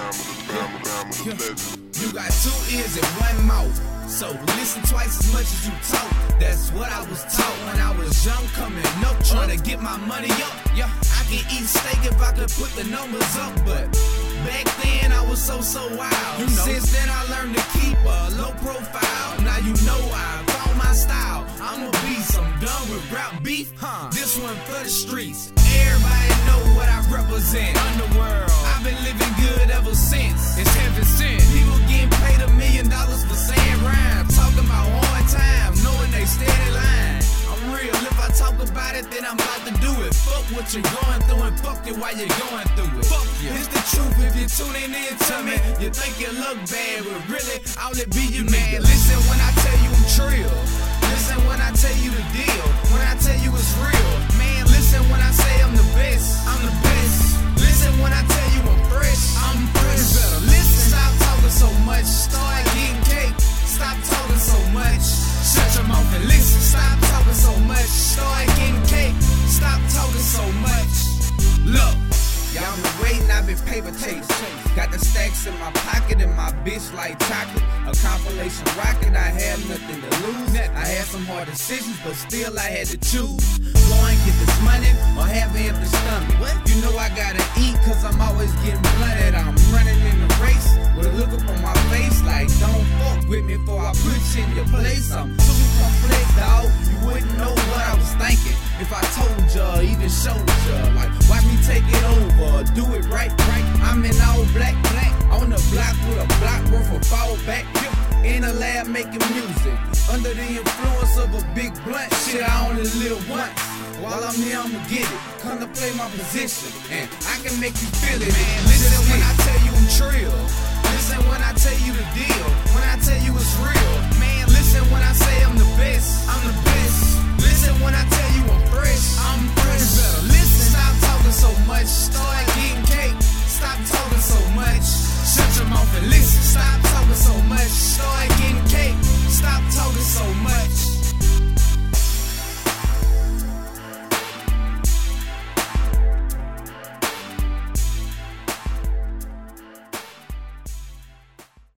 You got 2 ears and 1 mouth, so listen twice as much as you talk. That's what I was taught when I was young, coming up, trying to get my money up. Yeah, I can eat steak if I could put the numbers up, but back then I was so wild. Since then I learned to keep a low profile. Now you know I found my style. I'm a beast, I'm done with rap beef. This one for the streets. Everybody know what I represent. Underworld. I've been living good ever since. It's heaven sent. People getting paid $1 million for saying rhymes, talking about hard times, knowing they steady lying. I'm real. If I talk about it, then I'm about to do it. Fuck what you're going through and fuck it while you're going through it. Fuck yeah. It's the truth if you're tuning in to me. You think you look bad, but really, all it be you man. Listen when I tell you I'm trill. Listen when I tell you the deal. When I tell you it's real. Man, listen when I say I'm the best. I'm the best. Listen when I tell you I'm fresh. I'm fresh. You better listen. Stop talking so much. Start getting cake. Stop talking so much. Shut your mouth and listen. Stop talking so much. Start getting cake. Stop talking so much. Look. Y'all been waiting, I've been paper chase. Got the stacks in my pocket and my bitch like chocolate. A compilation rocket, I had nothing to lose. I had some hard decisions, but still I had to choose. Go and get this money or have an empty stomach. You know I gotta eat cause I'm always getting blunted. I'm running in the race with a look up on my face like don't fuck with me before I put you in your place. I'm too complex, dog. You wouldn't know what I was thinking if I told ya or even showed ya. Like watch me take it over, do it right. I'm in all black, on the block with a block worth of fall back. In a lab making music, under the influence of a big blunt. Shit, I only live once. While I'm here, I'ma get it. Come to play my position, and I can make you feel it. Man, listen when I tell you I'm trill. Listen when I tell you the deal. When I tell you it's real. Man, listen when I say I'm the best. I'm the best. Listen when I tell you I'm fresh. I'm fresh. You better listen. Stop talking so much. Start getting cake. Stop talking so much. Shut your mouth and listen. Stop talking so much. Start